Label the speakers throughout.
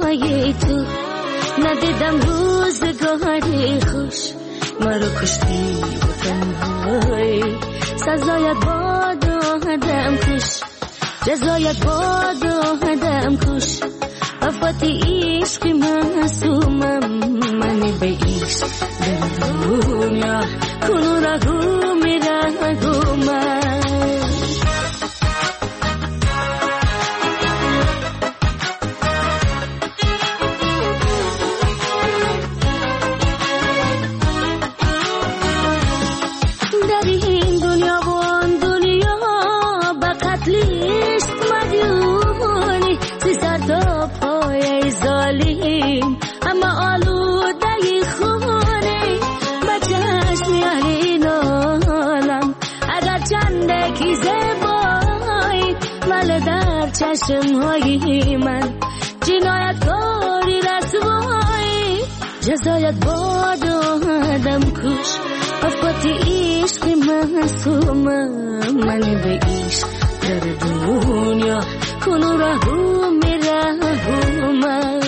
Speaker 1: چشمای تو ندیدم روزگاری خوش مرا کشتی و تنهایی سزایت باد آدم کش جزایت باد آدم کش افاتی عشقی معصومم من به عشق در دنیا کنو رگو میرگو من چشمهای من جنایتکاری رسوایی جزایت باد آدم کش افاتی عشقی معصومم من به عشق در دنیا کنو رهو میرهو من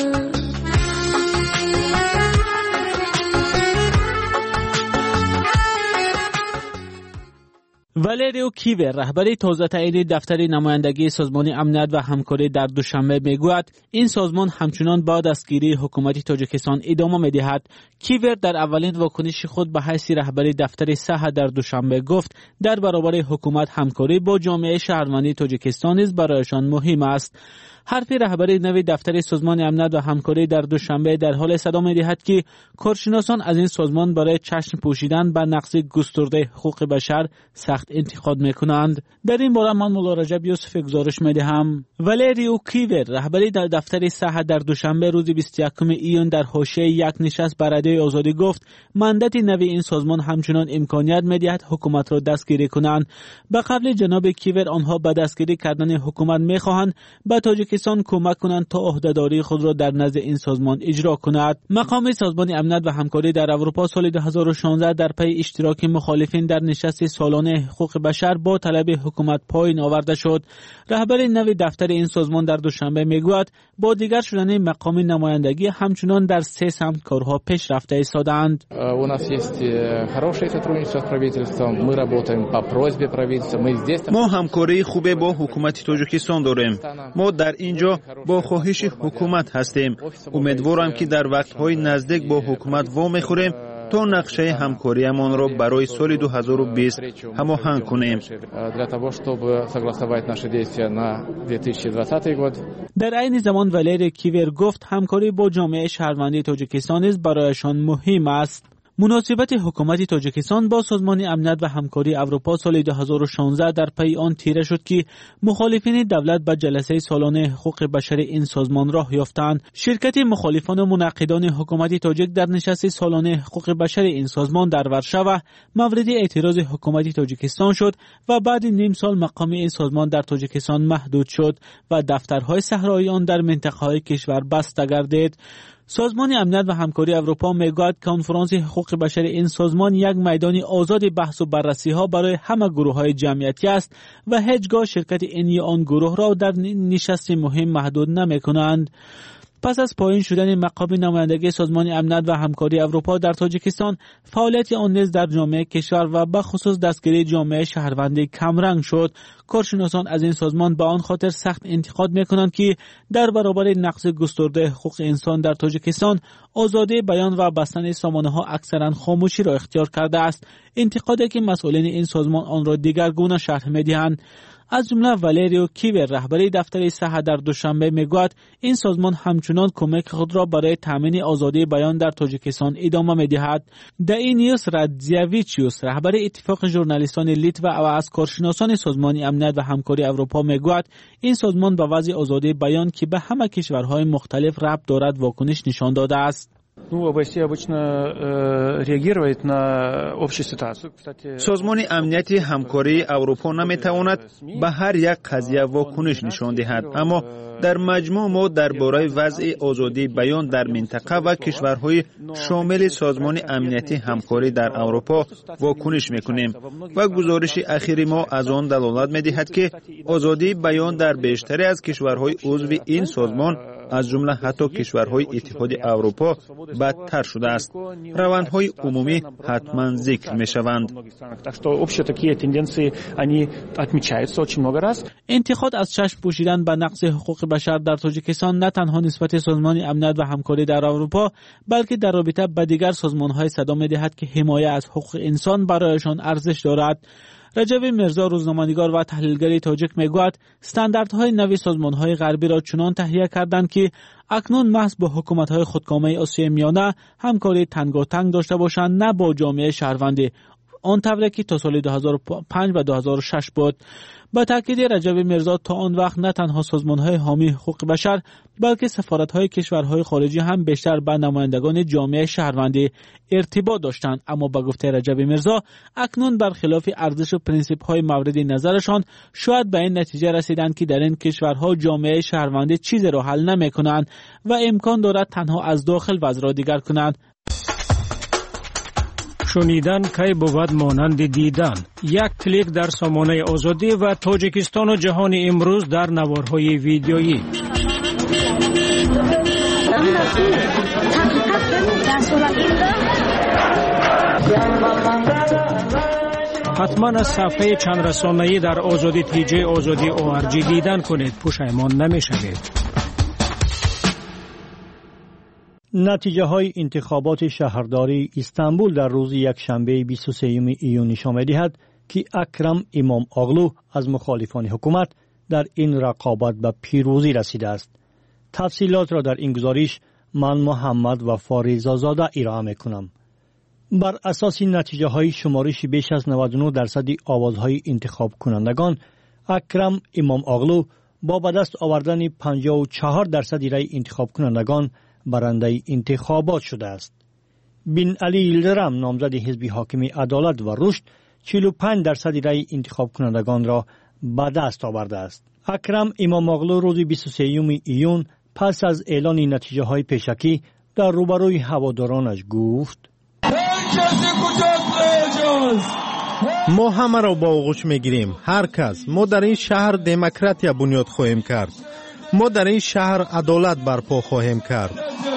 Speaker 2: والریو کیور رهبر تازه تعیین دفتر نمایندگی سازمان امنیت و همکاری در دوشنبه میگوید این سازمان همچنان با دستگیری حکومت تاجیکستان ادامه میدهد. کیور در اولین واکنش خود به حیث رهبر دفتر صحه در دوشنبه گفت در برابر حکومت همکاری با جامعه شهروندی تاجیکستان نیز برایشان مهم است. حرف رهبر نوی دفتر سازمان امنیت و همکاری در دوشنبه در حال صدا می‌دهد که کارشناسان از این سازمان برای چشم پوشیدن بر نقض گسترده حقوق بشر سخت انتقاد می‌کنند. در این باره من مولا رجب یوسف گزارش می‌دهم. والریو کیور رهبر دفتر صحه در دوشنبه روز 21 ایون در حاشیه یک نشست بر رادیوی آزادی گفت مندت نوی این سازمان همچنان امکانیت می‌دهد حکومت را دستگیری کنند. به قول جناب کیور آنها به دستگیری کردن حکومت می‌خواهند به تاجیکستان کمک کنند تا عهدهداری خود را در نزد این سازمان اجرا کند. مقام سازمان امنیت و همکاری در اروپا سال 2016 در پی اشتراک مخالفین در نشست سالانه حقوق بشر با طلب حکومت پایین آورده شد. رهبر نوی دفتر این سازمان در دوشنبه میگوید با دیگر شدن مقام نمایندگی همچنان در 3 سمت کارها پیشرفته ایستادند.
Speaker 3: У нас есть хорошее сотрудничество с правительством. Мы работаем по просьбе правительства. Мы здесь
Speaker 4: ما همکاری خوب با حکومت تاجیکستان داریم. ما در اینجا با خواهش حکومت هستیم. امیدوارم که در وقت‌های نزدیک با حکومت وام خوریم تا نقشه همکاریمان را برای سال 2020 هماهنگ کنیم.
Speaker 2: در عین زمان والری کیور گفت همکاری با جامعه شهروندی تاجیکستان نیز برایشان مهم است. مناسبت حکومت تاجیکستان با سازمان امنیت و همکاری اروپا سال 2016 در پی آن تیره شد که مخالفین دولت به جلسه سالانه حقوق بشر این سازمان راه یافتند. شرکت مخالفان و منعقدان حکومت تاجیک در نشست سالانه حقوق بشر این سازمان در ورشو مورد اعتراض حکومت تاجیکستان شد و بعد نیم سال مقام این سازمان در تاجیکستان محدود شد و دفترهای صحرایی آن در منطقه‌های کشور بسته گردید. سازمان امنیت و همکاری اروپا میگوید کنفرانس حقوق بشر این سازمان یک میدان آزاد بحث و بررسی ها برای همه گروه های جمعیتی است و هیچگاه شرکت این یا آن گروه را در نشست مهم محدود نمی کنند. پس از پایین شدن مقام نمایندگی سازمان امنیت و همکاری اروپا در تاجیکستان، فعالیت آن نیز در جامعه کشور و به خصوص دستگیری جامعه شهروندی کمرنگ شد. کارشناسان از این سازمان به آن خاطر سخت انتقاد می‌کنند که در برابر نقض گسترده حقوق انسان در تاجیکستان، آزادی بیان و بستن سامانه‌ها اکثرا خاموشی را اختیار کرده است. انتقادی که مسئولین این سازمان آن را دیگرگونه شرح می‌دهند. از جمله والریو کیور رهبر دفتر صحه در دوشنبه میگوید این سازمان همچنان کمک خود را برای تامین آزادی بیان در تاجیکستان ادامه میدهد. داینیوس رادزیویچیوس رهبر اتفاق ژورنالیستان لیتوا و از کارشناسان سازمان امنیت و همکاری اروپا میگوید این سازمان به وضع آزادی بیان که به همه کشورهای مختلف ربط دارد واکنش نشان داده است.
Speaker 4: سازمان امنیت همکاری اروپا نمیتواند به هر یک قضیه واکنش نشان دهد، اما در مجموع ما درباره وضع آزادی بیان در منطقه و کشورهای شامل سازمان امنیتی همکاری در اروپا واکنش میکنیم و گزارش اخیر ما از آن دلالت میدهد که آزادی بیان در بیشتری از کشورهای عضو این سازمان از جمله حتی کشورهای اتحاد اروپا بدتر شده است. روندهای عمومی حتما ذکر می‌شوند.
Speaker 2: انتقاد از چشم پوشیدن به نقض حقوق بشر در تاجیکستان نه تنها نسبت سازمان امنیت و همکاری در اروپا، بلکه در رابطه با دیگر سازمان‌های صدا می‌دهد که حمایت از حقوق انسان برایشان ارزش دارد. رجب میرزا، روزنامه‌نگار و تحلیلگر تاجیک، میگوید استانداردهای نوی سازمان‌های غربی را چنان تهیه کردند که اکنون محض با حکومت‌های خودکامه آسیای میانه همکاری تنگاتنگ داشته باشند، نه با جامعه شهروندی، آن طوری که تا سال 2005 و 2006 بود. با تاکید رجب میرزا، تا آن وقت نه تنها سازمان‌های حامی حقوق بشر بلکه سفارت‌های کشورهای خارجی هم بیشتر با نمایندگان جامعه شهروندی ارتباط داشتند، اما با گفته رجب میرزا اکنون برخلاف ارزش و پرینسیپ‌های مورد نظرشان شاید به این نتیجه رسیدند که در این کشورها جامعه شهروندی چیزی را حل نمی‌کنند و امکان دارد تنها از داخل وضع را دیگر کنند.
Speaker 5: شنیدن کی بود مانند دیدن. یک کلیک در سامانه آزادی و تاجیکستان و جهان امروز در نوارهای ویدیویی. حتما از صفحه چند رسانه‌ای در آزادی تیجی آزادی ORG دیدن کنید، پشیمان نمی‌شوید.
Speaker 6: نتیجه های انتخابات شهرداری استانبول در روز یکشنبه 23 ایون نشان می‌دهد که اکرم امام اغلو از مخالفان حکومت در این رقابت به پیروزی رسیده است. تفصیلات را در این گزارش من محمد و فاریزا زاده ارائه می‌کنم. بر اساس نتیجه های شمارش بیش از 99% آوازهای انتخاب کنندگان، اکرم امام اغلو با به دست آوردن 54% رای انتخاب کنندگان برنده انتخابات شده است. بن علی یلدرم، نامزد حزب حاکم عدالت و رشد، 45% رای انتخاب کنندگان را به دست آورده است. اکرم امام اغلو روز 23 ایون پس از اعلان نتیجه های پیشکی در روبروی هوادارانش گفت:
Speaker 7: ما همه را با آغوش میگیریم، هر کس. ما در این شهر دموکراسی بنیاد خواهیم کرد. ما در این شهر عدالت برپا خواهیم کرد.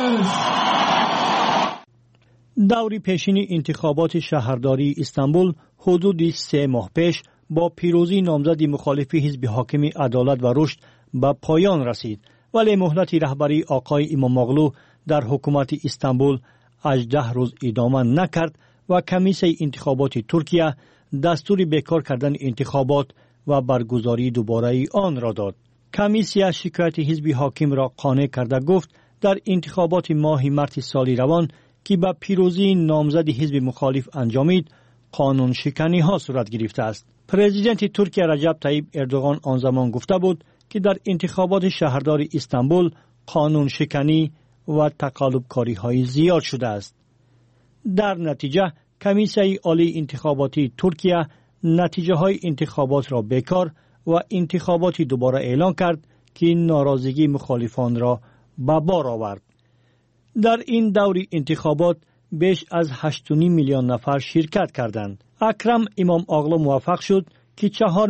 Speaker 6: دوری پیشین انتخابات شهرداری استانبول حدود 3 ماه پیش با پیروزی نامزد مخالف حزب حاکم عدالت و رشد به پایان رسید، ولی مهلت رهبری آقای امام اغلو در حکومت استانبول 18 روز ادامه نکرد و کمیسیون انتخابات ترکیه دستور بیکار کردن انتخابات و برگزاری دوباره آن را داد. کمیسیون شکایت حزب حاکم را قانع کرده گفت در انتخابات ماه مارس سال روان که به پیروزی نامزد حزب مخالف انجامید، قانون شکنی ها صورت گرفته است. پرزیدنت ترکیه رجب طیب اردوغان آن زمان گفته بود که در انتخابات شهرداری استانبول قانون شکنی و تقلب کاری های زیاد شده است. در نتیجه کمیسیون عالی انتخاباتی ترکیه نتیجه های انتخابات را بیکار و انتخاباتی دوباره اعلان کرد که ناراضگی مخالفان را به بار آورد. در این دور انتخابات بیش از 8.5 میلیون نفر شرکت کردند. اکرم امام اغلو موفق شد که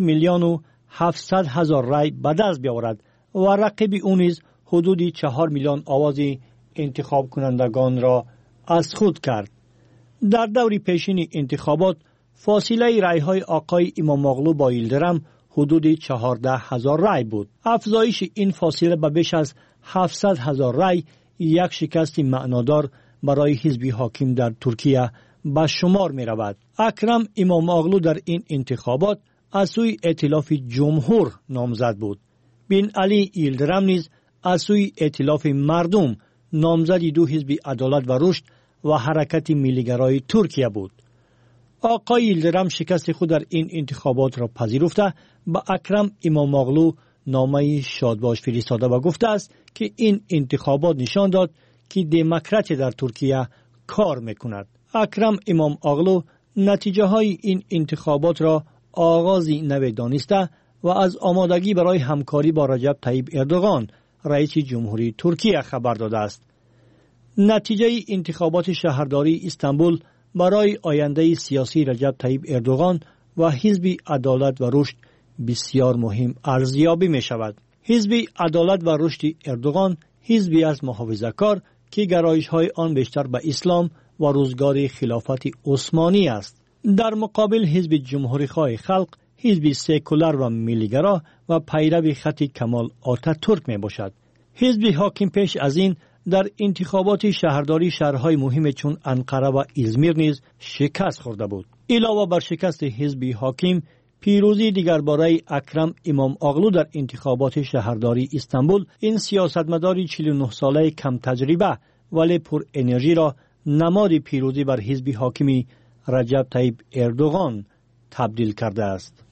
Speaker 6: 4,700,000 رای به دست بیاورد و رقیب او نیز حدود 4 میلیون آواز انتخاب کنندگان را از خود کرد. در دور پیشین انتخابات فاصله رای‌های آقای امام اغلو با یلدرم حدود 14,000 رای بود. افزایش این فاصله به بیش از 700,000 رای یک شکست معنادار برای حزب حاکم در ترکیه به شمار می رود. اکرم امام اغلو در این انتخابات از سوی ائتلاف جمهور نامزد بود. بن علی یلدرم نیز از سوی ائتلاف مردم نامزد دو حزب عدالت و رشد و حرکت ملیگرای ترکیه بود. آقای یلدرم شکست خود در این انتخابات را پذیرفته به اکرم امام اغلو نامه شادباش فرستاده و گفته است که این انتخابات نشان داد که دموکراسی در ترکیه کار میکند. اکرم امام اغلو نتیجه های این انتخابات را آغازی نوی دانسته و از آمادگی برای همکاری با رجب طیب اردوغان رئیس جمهوری ترکیه خبر داده است. نتیجه انتخابات شهرداری استانبول برای آینده سیاسی رجب طیب اردوغان و حزب عدالت و رشد بسیار مهم ارزیابی می شود. حزب عدالت و رشد اردوغان حزبی از محافظه‌کار که گرایش‌های آن بیشتر به اسلام و روزگار خلافت عثمانی است. در مقابل حزب جمهوری‌خواه خلق حزب سکولار و ملیگرا و پیرو خط کمال آتاتورک می باشد. حزب حاکم پیش از این در انتخابات شهرداری شهرهای مهم چون انقره و ازمیر نیز شکست خورده بود. علاوه بر شکست حزب حاکم، پیروزی دیگر برای اکرم امام اغلو در انتخابات شهرداری استانبول این سیاستمدار 49 ساله کم تجربه ولی پر انرژی را نماد پیروزی بر حزب حاکمی رجب طیب اردوغان تبدیل کرده است.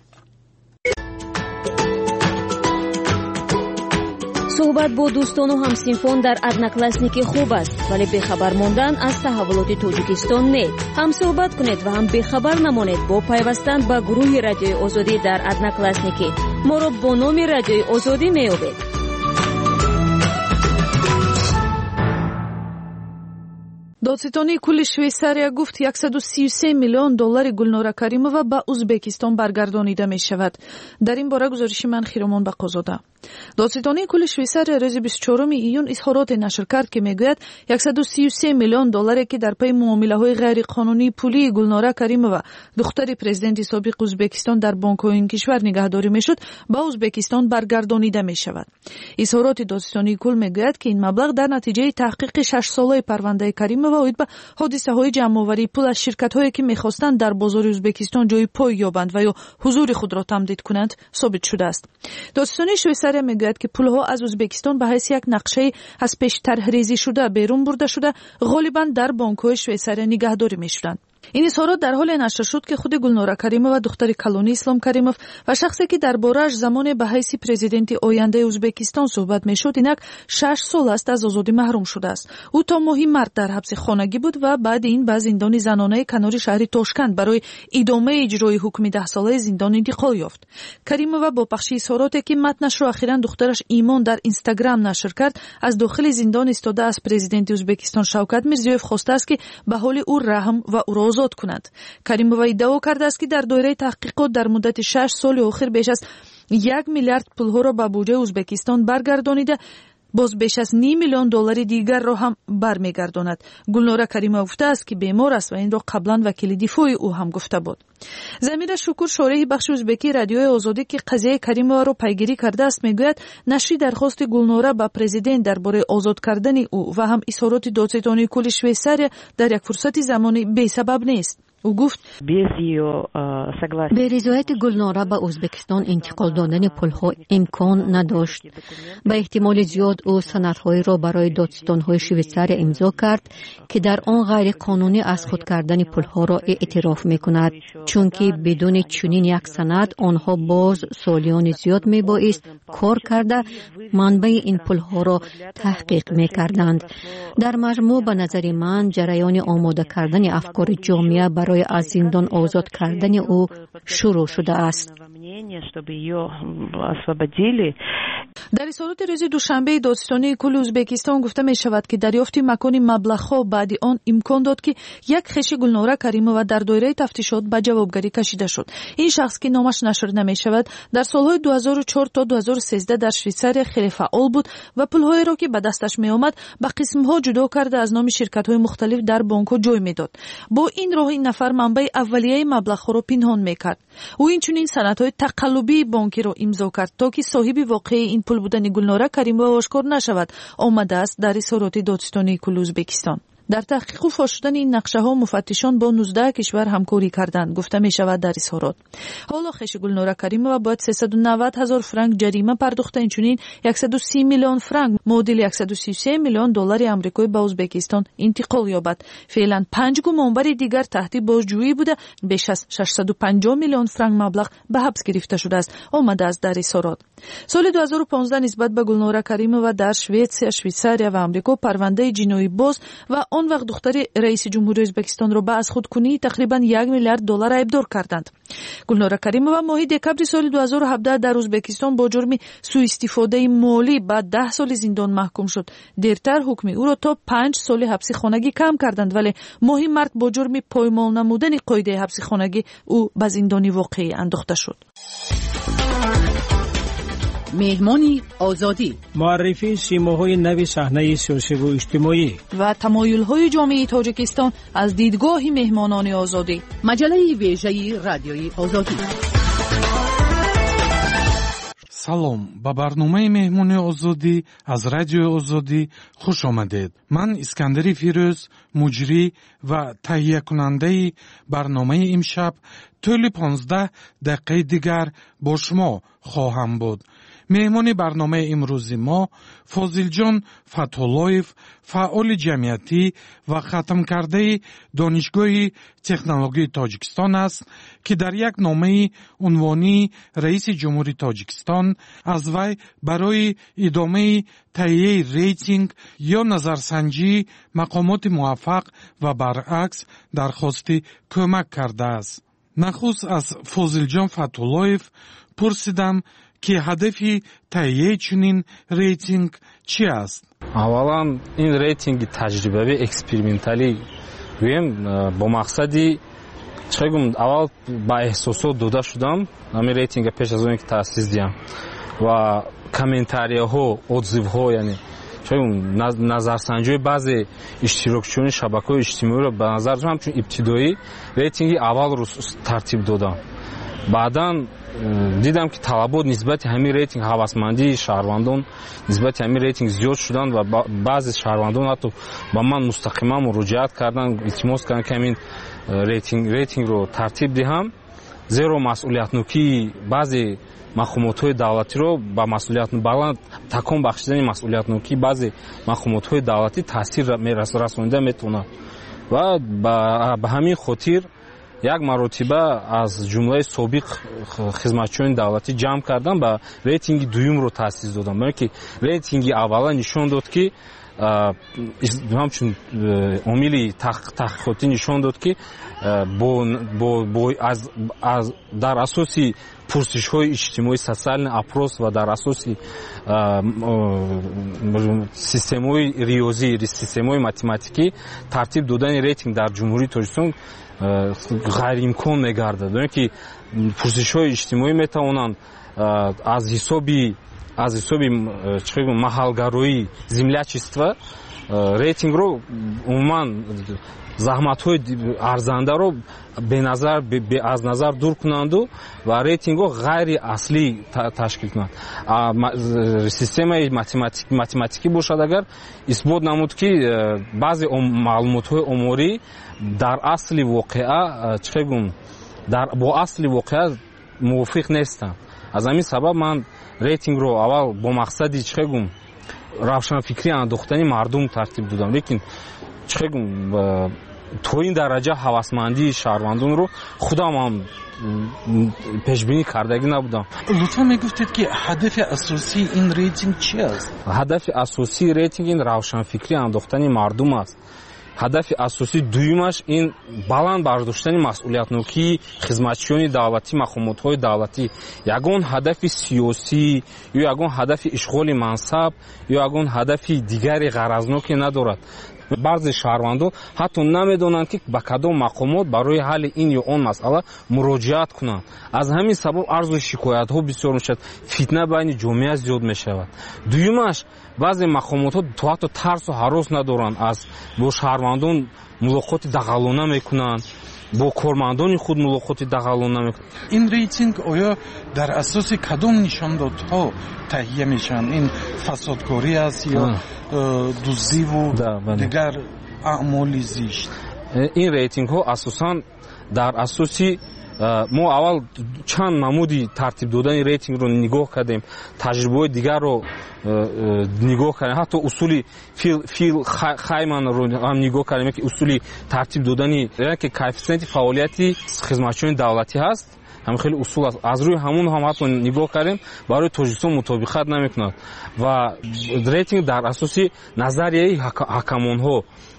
Speaker 1: صحبت با دوستان و همسنفان در одноклассники خوب است، ولی بخبر ماندن از تحولات تاجیکستان نه. هم صحبت کنید و هم بخبر نمانید با پیوستن به گروه رادیوی آزادی در одноклассники. ما را با نام رادیوی آزادی می‌یابید.
Speaker 8: دادستانی کل شویساریا گفت 133 میلیون دلار گلنورا کریمова به ازبکستان برگردانیده می شود. در این باره گزارش من خیرمان بقازاده. دادستانی کل شویساریا روز 24 ایون اظهارات نشر کرد که میگوید 133 میلیون دلاری که در پی معامله‌های غیر قانونی پولی گلنورا کریمova دختر پرزیدنت سابق ازبکستان در بانک‌های این کشور نگهداری میشد به ازبکستان برگردانیده می شود. اظهارات دادستانی کل میگوید که این مبلغ در نتیجه تحقیق 6 ساله پرونده کریمova و به حادثه‌های جمع‌آوری پول از شرکت‌هایی که می‌خواستند در بازار ازبکستان جای پای یابند و یا حضور خود را تمدید کنند ثابت شده است. دادستانی شویساریا میگوید که پول‌ها از ازبکستان به حیث یک نقشه از پیش طرح‌ریزی شده بیرون برده شده غالباً در بانک‌های شویساریا نگهداری می‌شدند. این اظهارات در حال نشر شد که خود گلنورا کریمova دختر کلونی اسلام کریمov و شخصی که درباره‌اش زمان به حیث پرزیدنت آینده ازبکستان صحبت می‌شد اینک 6 سال است از آزادی محروم شده است. او تا ماهی مارت در حبس خانگی بود و بعد این به زندان زنانه کنار شهر تاشکند برای ادامه اجرای حکم 10 ساله زندان انتقال یافت. کریمova با پخش اظهاراتی که متنش را اخیراً دخترش ایمان در اینستاگرام نشر کرد از داخل زندان استاده از پرزیدنت ازبکستان شوکت میرزیوف خواسته است که به حال او رحم و او را آزاد کند. کریمova ادعا کرده است که در دایره تحقیقات در مدت 6 سال اخیر بیش از 1 میلیارد پول‌ها را به بودجه ازبکستان برگردانیده، باز بیش از 9 میلیون دلار دیگر را هم برمیگرداند. گلنورا کریمova گفته است که بیمار است و این را قبلا وکیل دفاع او هم گفته بود. زمیر شکر شورای بخش ازبکی رادیوی آزادی که قضیه کریمova را پیگیری کرده است میگوید نشر درخواست گلنورا به پرزیدنت درباره آزاد کردن او و هم اظهارات دادستانی کل شویساریا در یک فرصت زمانی بی سبب نیست. او گفت
Speaker 9: به رضایت گلنورا به ازبکستان انتقال دادن پول‌ها امکان نداشت. به احتمال زیاد او سندهای را برای دادستان‌های شویساریا امضا کرد که در آن غیر قانونی از خود کردن پول‌ها را اعتراف می‌کند، چون که بدون چنین یک سند آنها باز سالیان زیاد میبایست کار کرده منبع این پول‌ها را تحقیق می‌کردند. در مجموع به نظر من جریان آماده کردن افکار جامعه برای از زندان آزاد کردن او شروع شده است.
Speaker 8: در اظهارات روز دوشنبه دادستانی کل ازبکستان گفته می شود که دریافت مکان مبلغ‌ها بعد آن امکان داد که یک خویش گلنورا کریمova در دایره تفتیشات به جوابگری کشیده شد. این شخص که نامش نشر نمی شود در سالهای 2004 تا 2013 در شویساریا خیلی فعال بود و پول‌هایی را که به دستش می آمد به قسم‌ها جدا کرده از نام شرکت‌های مختلف در بانک‌ها جای می‌داد. با این راه این نفر منبع اولیه مبلغ‌ها را پنهان می‌کرد. او اینچنین سندهای تقلبی بانکی را امضا کرد تا که صاحب واقعی این پول بودن گلنورا کریمova آشکار نشود. آمده است در اظهارات دادستانی کل ازبکستان. در تحقیق و فاش شدن این نقشه ها مفتشان با 19 کشور همکاری کردند گفته می شود در اظهارات. حالا خویش گلنورا کریمova باید 390,000 فرانک جریمه پرداخته، اینچنین 130 میلیون فرانک معادل 133 میلیون دلار آمریکایی به ازبکستان انتقال یابد. فعلا 5 گمانبر دیگر تحت بازجویی بوده. بیش از 650 میلیون فرانک مبلغ به حبس گرفته شده است. آمده است در اظهارات. سال 2015 نسبت به گلنورا کریمova در شویساریا و آمریکا پرونده جنایی باز و آن وقت دختر رئیس جمهوری ازبکستان را به از خودکنی تقریبا 1 میلیارد دلار ایبدار کردند. گلنورا کریمova ماه دکبر سال 2017 در ازبکستان با جرم سوء استفاده مالی بعد 10 سال زندان محکوم شد. دیرتر حکم او را تا 5 سال حبس خانگی کم کردند، ولی ماه مارت با جرم پایمال نمودن قاعده حبس خانگی او به زندان واقعی انداخته شد.
Speaker 10: مهمانی آزادی،
Speaker 5: معرفی سیماهای نوی صحنه سیاسی و اجتماعی
Speaker 8: و تمایل‌های جامعه تاجیکستان از دیدگاه مهمانان آزادی.
Speaker 10: مجله ویژه رادیوی آزادی.
Speaker 11: салом ба барномаи меҳмони озодӣ аз радиои озодӣ хуш омадед. ман искандари фирӯз, муҷрӣ ва таҳиякунандаи барномаи имшаб тӯли 15 дақиқаи дигар бо шумо хоҳам буд. меҳмони барномаи имрӯзи мо фозилҷон фатҳуллоев, фаъоли ҷамъиятӣ ва хатмкардаи донишгоҳи технологияи тоҷикистон аст, ки дар як номаи унвонии раиси ҷумҳури тоҷикистон аз вай барои идомаи таҳияи рейтинг ё назарсанҷии мақомоти муваффақ ва баръакс дархости кӯмак кардааст. нахуст аз фозилҷон фатҳуллоев пурсидам ки ҳадафи таҳияи чунин рейтинг чӣ аст?
Speaker 12: аввалан ин рейтинги таҷрибавӣ эксперименталӣ гӯем бо мақсади чӣ гум аввал ба эҳсосот дода шудам ҳамин рейтинга пеш аз он ки таъсис диҳам ва комментарияҳо отзивҳо яъне чӣ гум назарсанҷиҳои баъзе иштирокчиёни шабакаҳои иҷтимоиро ба назар ҳамчун ибтидоӣ рейтинги аввалро тартиб додам. баъдан дидам ки талабот нисбати ҳамин рейтинг ҳавасмандии шаҳрвандон нисбати ҳамин рейтинг зиёд шуданд ва баъзе шаҳрвандон ҳатто ба ман мустақиман муроҷиат карданд, илтимос карданд ки ҳамин рейтингро тартиб диҳам, зеро масъулиятнокии баъзе мақомотҳои давлатиро ба масъулият баланд такон бахшидани масъулиятнокии баъзе мақомотҳои давлатӣ таъсир расонида метавонад ва ба ҳамин хотир як маротиба аз ҷумлаи собиқ хизматчиёни давлатӣ ҷамъ кардам ба рейтинги дуюмро таъсис додам. барои ки рейтинги аввала нишон дод ки ҳамчун омили таҳқиқотӣ нишон дод ки дар асоси пурсишҳои иҷтимоӣ социальный опрос ва дар асоси системаҳои риёзӣ системаҳои математикӣ тартиб додани рейтинг дар ҷумҳурии тоҷикистон ғайриимкон мегардад. барои ки пурсишҳои иҷтимоӣ метавонанд аз ҳисоби маҳалгароӣ землячества рейтингро умуман заҳматҳои арзандаро аз назар дур кунанду ва рейтингҳо ғайри аслӣ ташкил кунанд. системаи математикӣ бошад агар исбот намуд ки баъзе маълумотҳои оморӣ дар асли воқеа бо асли воқеа мувофиқ нестанд. аз ҳамин сабаб ман рейтингро аввал бо мақсади равшанфикрӣ андохтани мардум тартиб додам, лекин то ин дараҷа ҳавасмандии шаҳрвандонро худам ҳам пешбинӣ кардагӣ набудам.
Speaker 11: лутфан мегуфтед ки ҳадафи асосии ин рейтинг чӣ аст?
Speaker 12: ҳадафи асосии рейтинг ин равшанфикрӣ андохтани мардум аст. ҳадафи асосии дуюмаш ин баланд бардоштани масъулиятнокии хизматчиёни давлатӣ, мақомотҳои давлатӣ. ягон ҳадафи сиёсӣ ё ягон ҳадафи ишғоли мансаб ё ягон ҳадафи дигари ғаразноке надорад. баъзе шаҳрвандон ҳатто намедонанд ки ба кадом мақомот барои ҳалли ин ё он масъала муроҷиат кунанд. аз ҳамин сабаб арзу шикоятҳо бисёр мешавад, фитна байни ҷомеа зиёд мешавад. дуюмаш баъзе мақомотҳо то ҳатто тарсу ҳарос надоранд, бо шаҳрвандон мулоқоти дағалона мекунанд, бо кормандони худ мулоқоти дағалона мекунанд.
Speaker 11: ин рейтинг оё дар асоси кадом нишондодҳо таҳия мешаванд? ин фасодкорӣ аст ё дуздиву дигар аъмоли зишт?
Speaker 12: ин рейтингҳо асосан дар асоси мо аввал чанд намуди тартиб додани рейтингро нигоҳ кардем, таҷрибаҳои дигарро нигоҳ кардем, ҳатто усули фил хайманро ҳам нигоҳ кардем ки усули тартиб додани ки коэффициенти фаъолияти хизматчиёни давлатӣ ҳаст. ҳамин хеле усул аст. аз рӯи ҳамон ҳам ҳатто нигоҳ кардем, барои Тоҷикистон мутобиқат намекунад ва рейтинг дар асоси назарияи ҳакамонҳо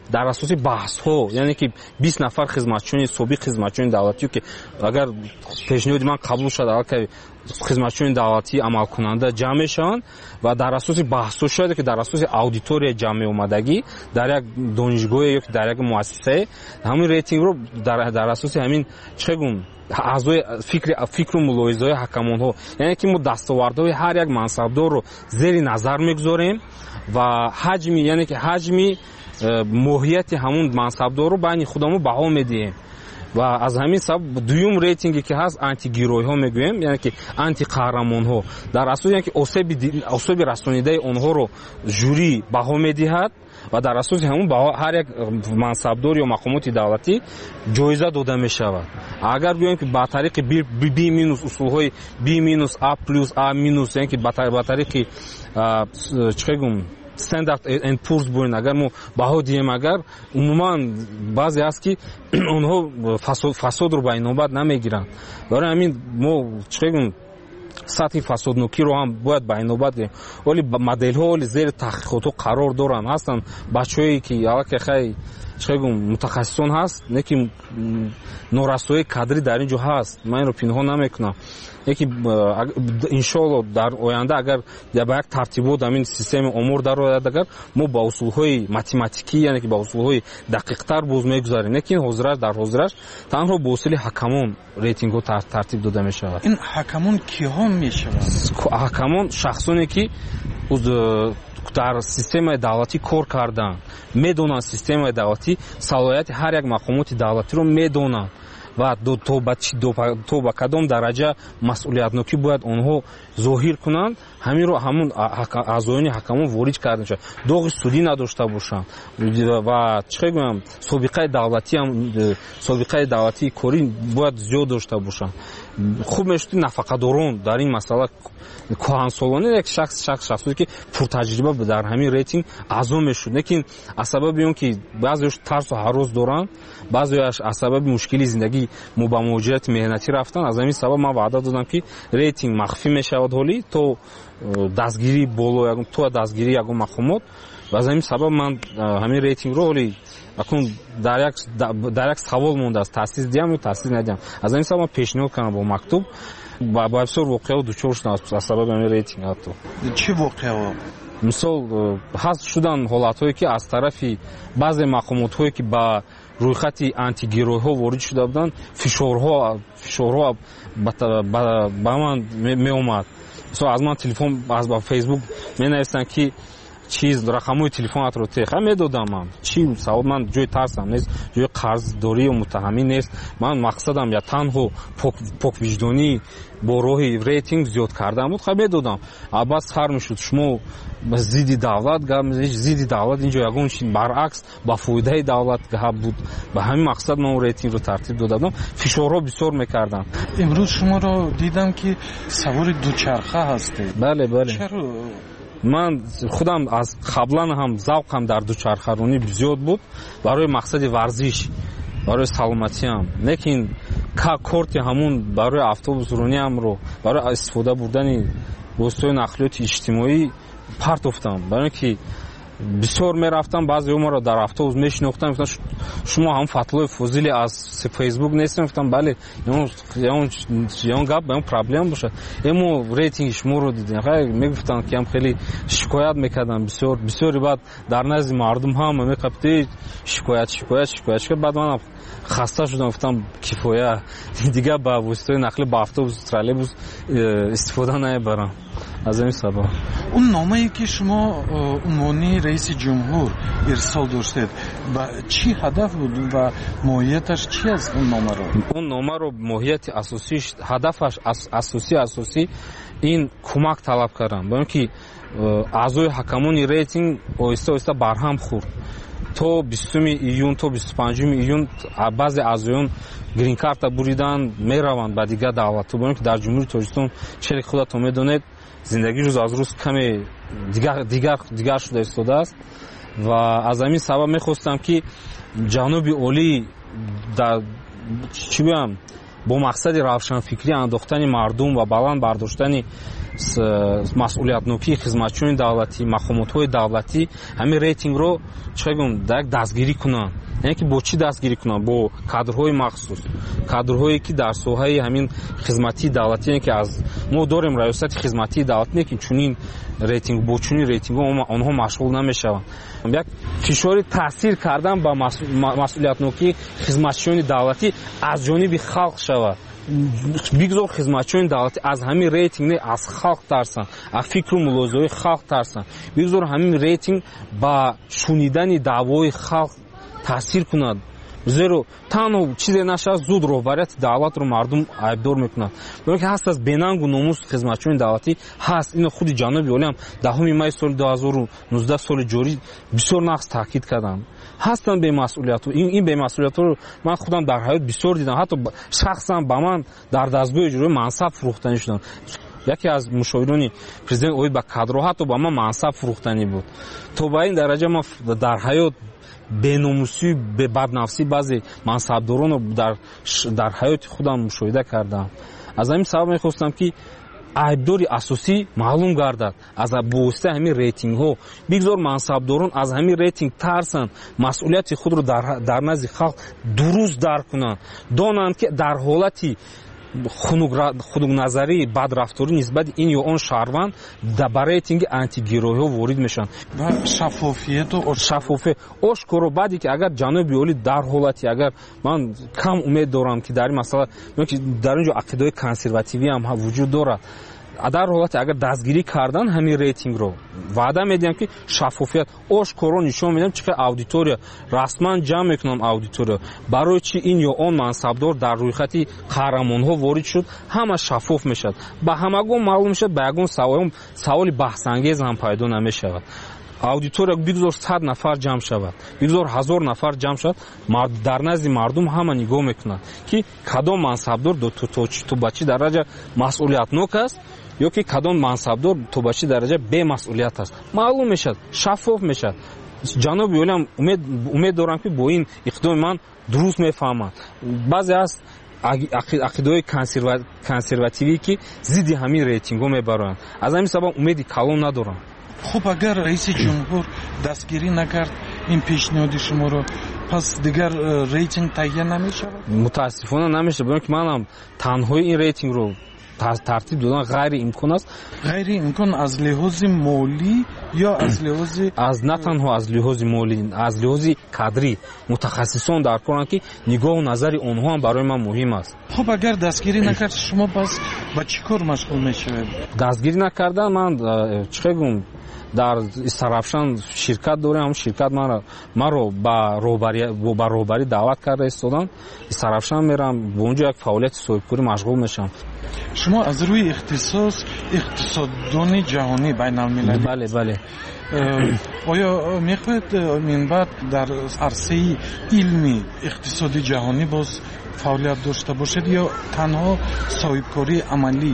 Speaker 12: дар асоси баҳсҳо, яъне ки 20 нафар хизматчуни собиқ хизматчуни давлатиё ки агар пешниҳоди ман қабул шуд албатта хизматчуни давлатӣ амалкунанда ҷамъ мешаванд ва дар асоси баҳсҳо шояд ки дар асоси аудитория ҷамъ меомадагӣ дар як донишгоҳе ё ки дар як муассисае ҳамин рейтингро дар асоси ҳамин чӣ гум аъзои фикру мулоҳизаҳои ҳакамонҳо, яъне ки мо дастовардҳои ҳар як мансабдорро зери назар мегузорем ва ҳаҷми, яъне ки ҳаҷми моҳияти ҳамун мансабдорро байни худамо баҳо медиҳем. ва аз ҳамин сабаб дуюм рейтинге ки ҳаст антигирӯйҳо мегӯем, яъне ки антиқаҳрамонҳо, дар асоси яъне ки особи расонидаи онҳоро жюри баҳо медиҳад ва дар асоси ҳамун ҳар як мансабдор ё мақомоти давлатӣ ҷоиза дода мешавад. Агар гӯем ки ба тариқи B- усулҳои B- A+, A-, яъне ки ба тариқи чӣ гум Standard and Poor's бӯрин агар мо баҳо диҳем, агар умуман баъзе ҳаст ки онҳо фасодро ба инобат намегиранд. Барои ҳамин мо чӣ гум сатҳи фасоднокиро ҳам бояд ба инобат гирем. Оли моделҳо оли зери таҳқиқотҳо қарор доранд. Ҳастанд бачаҳое ки аллакай чӣ гум мутахассисон ҳаст, не ки норасоии кадрӣ дар ин ҷо ҳаст. Ман инро пинҳон намекунам. Яки иншоалло дар оянда агар ба як тартибот ҳамин системаи омор дарояд, агар мо ба усулҳои математикӣ, яъне ки ба усулҳои дақиқтар боз мегузарем, не ки дар ҳозираш танҳо бо усули ҳакамон рейтингҳо тартиб дода мешавад.
Speaker 11: ин ҳакамон киҳо мешаванд?
Speaker 12: ҳакамон шахсоне ки дар системаи давлатӣ кор кардан, медонанд системаи давлатӣ салоҳияти ҳар як мақомоти давлатиро медонанд ва то ба кадом дараҷа масъулиятнокӣ бояд онҳо зоҳир кунанд, ҳаминро ҳамун аъзоёни ҳакамон ворид карда мешавад. доғи судӣ надошта бошанд ва чӣ гӯям собиқаи давлатии корӣ бояд зиёд дошта бошанд. хуб мешуд нафақадорон дар ин масъала кӯҳансолона як шахсоне ки пуртаҷриба дар ҳамин рейтинг аъзо мешуд, лекин аз сабаби он ки баъзеаш тарсу ҳарос доранд, баъзеаш аз сабаби мушкили зиндагӣ мо ба муҳоҷирати меҳнатӣ рафтанд, аз ҳамин сабаб ман ваъда додам ки рейтинг махфӣ мешавад ҳолӣ то дастгирии боло, то дастгирии ягон мақомот. ва аз ҳамин сабаб ман ҳамин рейтингро ҳолӣ акун дар як савол мондааст, таъсис диҳам ё таъсис надиҳам. аз ҳамин сабаб ман пешниҳод кардам бо мактуб ба бисёр воқеаҳо дучор шудам аз сабаби ҳамин рейтинг. ҳатто
Speaker 11: чӣ воқеаҳо?
Speaker 12: мисол ҳаст шудан ҳолатҳое ки аз тарафи баъзе мақомотҳое ки ба рӯйхати антигирӯйҳо ворид шуда буданд, фишорҳо ба ман меомад. мисол аз ман телефон ба фейсбук менависанд ки чиз рақамҳои телефонатро тех медодам. ман чӣ савол, ман ҷои тарсам нест, ҷои қарздорӣ ё муттаҳамӣ нест. ман мақсадам я танҳо поквиҷдонӣ бо роҳи рейтинг зиёд кардан буд, медодам. албат сар мешуд шумо зидди давлат гап мезанед, зидди давлат инҷо ягон чи баръакс ба фоидаи давлат гап буд. ба ҳамин мақсад ман рейтингро тартиб додам. фишорҳо бисёр мекарданд.
Speaker 11: имрӯз шуморо дидам ки савори дучарха ҳастед.
Speaker 12: бале
Speaker 11: чаро?
Speaker 12: ман худам аз қаблан ҳам завқам дар дучархаронӣ зиёд буд барои мақсади варзиш, барои саломатиам, лекин корти ҳамун барои автобусрониамро барои истифода бурдани воситаҳои нақлиёти иҷтимоӣ партофтам. барои ки бисёр мерафтам, баъзеҳо маро дар автобус мешинохтанд, гуфтанд шумо ҳам Фатлои Фозили аз фейсбук нестем? гуфтам бале, ягон гап, ягон проблема бошад, мо рейтинги шуморо дидем. мегуфтанд ки ҳам хеле шикоят мекардам, бисёри баъд дар назди мардум ҳам меқабти шикоят. баъд манам хаста шудам, гуфтам кифоя, дигар ба воситаҳои нақлӣ ба автобус, троллейбус истифода намебарам. аз ин сабаб
Speaker 11: اون نامه‌ای که شما عنوانی رئیس جمهور ارسال داشتید با چی هدف بود و ماهیتش چی است اون نامه رو؟
Speaker 12: اون نامه رو ماهیت اساسیش، هدفش اساسی این کمک طلب کردن، با اینکه اعضای حکمان ریتینگ آهسته برهم خورد. تا 20 ایون تا 25 ایون بعضی اعضایان گرین کارت بریدن میروند به دیگر دعوت. با اینکه در جمهوری تاجیکستان چه خودتون میدونید زندگی روز از روز کمی دیگر شده ایستاده است و از همین سبب میخواستم که جناب عالی در چی بگم бо мақсади равшанфикрӣ андохтани мардум ва баланд бардоштани масъулиятнокии хизматчиёни давлатӣ, мақомотҳои давлатӣ ҳамин рейтингро дастгирӣ кунанд. яъне ки бо чӣ дастгирӣ кунанд? Бо кадрҳои махсус, кадрҳое ки дар соҳаи ҳамин хизматии давлатӣ, яъне ки аз мо дорем раёсати хизматии давлатӣ, не ки чунин рейтинг бо чунин рейтингҳо онҳо машғул намешаванд. як фишори таъсир кардан ба масъулиятнокии хизматчиёни давлатӣ аз ҷониби халқ шавад. бигзор хизматчиёни давлатӣ аз ҳамин рейтинг не аз халқ тарсанд, аз фикру мулозаҳои халқ тарсанд. бигзор ҳамин рейтинг ба шунидани даъвои халқ таъсир кунад. зеро танҳо чизе нашавад, зуд роҳбарияти давлатро мардум айбдор мекунад. барои ки ҳаст аз бенангу номуси хизматчиёни давлатӣ ҳаст. ино худи ҷаноби олиам 10 майи соли 2019 соли ҷорӣ бисёр нағз таъкид карданд. ҳастанд бемасъулиятҳо. ин бемасъулиятҳоро ман худам дар ҳаёт бисёр дидам. ҳатто шахсан ба ман дар дастгоҳи иҷроӣ мансаб фурӯхтанӣ шуданд. яке аз мушовирони президент оид ба кадро ҳатто ба ман мансаб фурӯхтанӣ буд. то ба ин дараҷа ман дар ҳаёт беномусӣ, баднафсӣ баъзе мансабдоронро дар ҳаёти худам мушоҳида кардам. аз ҳамин сабаб мехостам ки айбдори асосӣ маълум гардад аз бовоситаи ҳамин рейтингҳо. бигзор мансабдорон аз ҳамин рейтинг тарсанд, масъулияти худро дар назди халқ дуруст дарк кунанд, донанд ки дар ҳолати хунукназарӣ, бадрафторӣ нисбати ин ё он шаҳрванд ба рейтинги антигироиҳо ворид мешаванд. шаффофият ошкоро баъде ки агар ҷаноби олӣ дар ҳолати агар ман кам умед дорам ки дар ин масъала дар инҷо ақидаҳои консервативӣ ҳам вуҷуд дорад. дар ҳолати агар дастгирӣ кардан ҳамин рейтингро ваъда медиҳам ки шаффофият ошкоро нишон медиҳам чӣ қадр аудитория расман ҷамъ мекунам аудитория барои чӣ ин ё он мансабдор дар рӯйхати қаҳрамонҳо ворид шуд. ҳама шаффоф мешавад, ба ҳамагон маълум мешавад, ба ягон саволи баҳсангез ҳам пайдо намешавад. аудитория бигзор 100 нафар ҷамъ шавад, бигзор 1000 нафар ҷамъ шавад, дар назди мардум ҳама нигоҳ мекунад ки кадом мансабдор то ба чӣ дараҷа масъулиятнок аст ё ки кадом мансабдор то ба чӣ дараҷа бемасъулият аст. маълум мешавад, шаффоф мешавад. ҷаноби олиам умед дорам ки бо ин иқдоми ман дуруст мефаҳмад. баъзе аст ақидаҳои консервативӣ ки зидди ҳамин рейтингҳо мебароянд. аз ҳамин сабаб умеди калон надорам.
Speaker 11: хуб агар раиси ҷумҳур дастгирӣ накард ин пешниҳоди шуморо, пас дигар рейтинг таҳия намешавад?
Speaker 12: мутаассифона намешавад, барои ки манам танҳои ин рейтингро тартиб додан ғайриимкон аст.
Speaker 11: ғайриимкон аз лиҳози молӣ ё аз лиҳози
Speaker 12: на танҳо аз лиҳози молӣ, аз лиҳози кадрӣ мутахассисон дар коранд ки нигоҳу назари онҳо ҳам барои ман муҳим аст.
Speaker 11: хуб агар дастгирӣ накард шумо пас ба чӣ кор машғул мешавед?
Speaker 12: дастгирӣ накардан ман чӣ гум дар Истарафшан ширкат дорем. ҳамун ширкат маро ба роҳбарӣ даъват карда истодан. Истарафшан мерам, бо онҷо як фаъолияти соҳибкорӣ машғул мешавам.
Speaker 11: шумо аз рӯи ихтисос иқтисоддони ҷаҳонӣ байналмилалӣ.
Speaker 12: бале.
Speaker 11: оё мехоҳед минбаъд дар арсаи илми иқтисоди ҷаҳонӣ боз фаъолият дошта бошед ё танҳо соҳибкории амалӣ?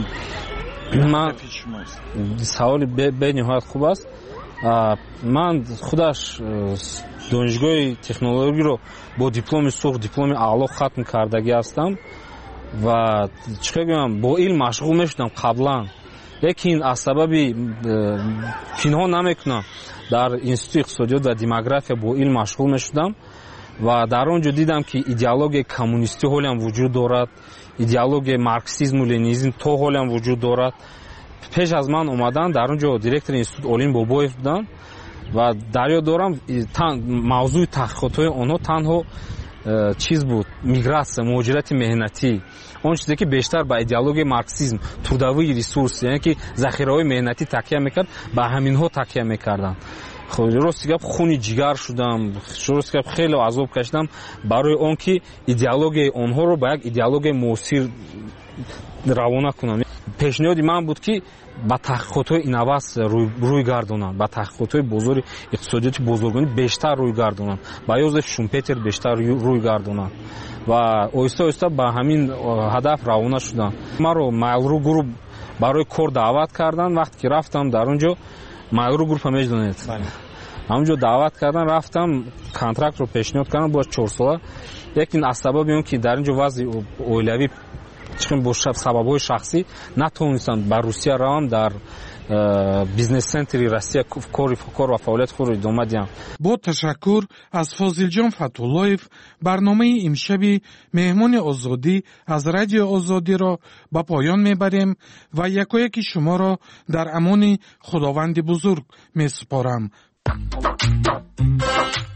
Speaker 12: саволи бениҳоят хуб аст. ман худаш донишгоҳи технологиро бо дипломи сурх, дипломи аъло хатм кардагӣ ҳастам ва чӣ гӯям бо илм машғул мешудам қаблан, лекин аз сабаби пинҳон намекунам дар институти иқтисодиёт ва демография бо илм машғул мешудам ва дар он ҷо дидам ки идеологияи коммунистӣ ҳолиам вуҷуд дорад, идеологияи марксизму ленинизм то ҳолиам вуҷуд дорад. пеш аз ман омадан дар он ҷо директори институт Олим Бобоев буданд ва дар ёд дорам мавзӯи таҳқиқотҳои онҳо танҳо чиз буд, миграция, муҳоҷирати меҳнатӣ, он чизе ки бештар ба идеологияи марксизм, трудовии ресурс, яъне ки захираҳои меҳнатӣ такя мекард, ба ҳаминҳо такя мекарданд. рости гап хуни ҷигар шудам, рости гап хеле азоб кашидам барои он ки идеологияи онҳоро ба як идеологияи муосир равона кунам. пешниҳоди ман буд ки ба таҳқиқотҳои инноватсия рӯй гардонам, ба таҳқиқотҳои бозори иқтисодиёти бозоргонӣ бештар рӯй гардонам, ба Йозеф Шумпетер бештар рӯй гардонам ва оҳиста оҳиста ба ҳамин ҳадаф равона шудам. маро Mail.ru групп барои кор даъват карданд. вақте ки рафтам дар он ҷо, Mail.ru группа медонед, ҳамонҷо даъват кардан, рафтам контрактро пешниҳод кардам, бош 4 сола, лекин аз сабаби он ки дар ин ҷо вазъи оилавӣ чун бо сабабҳои шахсӣ натавонистам ба Русия равам. Дар бизнес центри Россия кор ва фаъолияти худро идома диҳам.
Speaker 11: бо ташаккур аз Фозилҷон Фатуллоев барномаи имшаби меҳмони озодӣ аз радиои озодиро ба поён мебарем ва якояки шуморо дар амони худованди бузург месупорам.